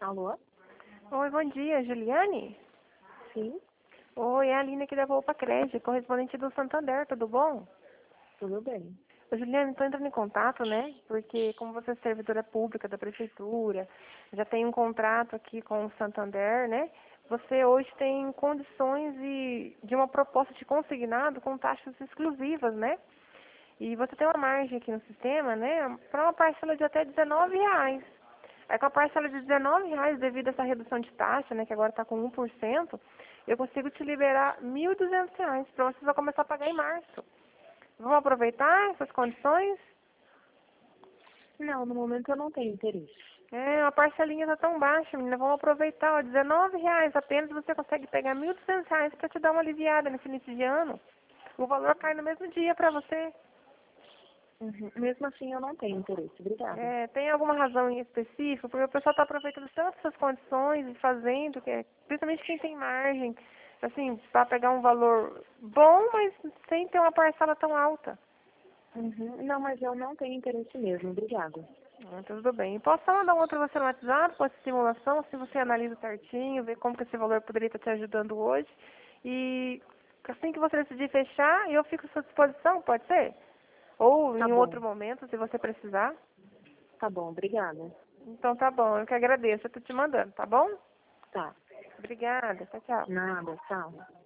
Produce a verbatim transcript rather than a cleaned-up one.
Alô? Oi, bom dia, Juliane? Sim, Oi, é a Aline aqui da Volpa Crédito, correspondente do Santander, tudo bom? tudo bem. Ô, Juliane, estou entrando em contato, né? Porque como você é servidora pública da prefeitura, já tem um contrato aqui com o Santander, né? Você hoje tem condições de, de uma proposta de consignado com taxas exclusivas, né? E você tem uma margem aqui no sistema, né? Para uma parcela de até dezenove reais. Aí com a parcela de dezenove reais, devido a essa redução de taxa, né, que agora está com um por cento, eu consigo te liberar mil e duzentos reais para você só começar a pagar em março. Vamos aproveitar essas condições? Não, no momento eu não tenho interesse. É, a parcelinha está tão baixa, menina. Vamos aproveitar, ó, dezenove reais apenas você consegue pegar mil e duzentos reais para te dar uma aliviada nesse início de ano. O valor cai no mesmo dia para você. Uhum. Mesmo assim eu não tenho interesse. Obrigada. É, tem alguma razão em específico? Porque o pessoal está aproveitando tanto essas condições e fazendo, que é, principalmente quem tem margem, assim, para pegar um valor bom, mas sem ter uma parcela tão alta. Uhum. Não, mas eu não tenho interesse mesmo. Obrigada. Ah, tudo bem. Posso só mandar um outro você no WhatsApp com essa simulação, se você analisa certinho, vê como que esse valor poderia estar te ajudando hoje. E assim que você decidir fechar, eu fico à sua disposição, pode ser? Ou Tá em um bom. outro momento, se você precisar. Tá bom, obrigada. Então tá bom, eu que agradeço. Eu tô te mandando, tá bom? Tá. Obrigada. Tchau, tchau. Nada, tchau.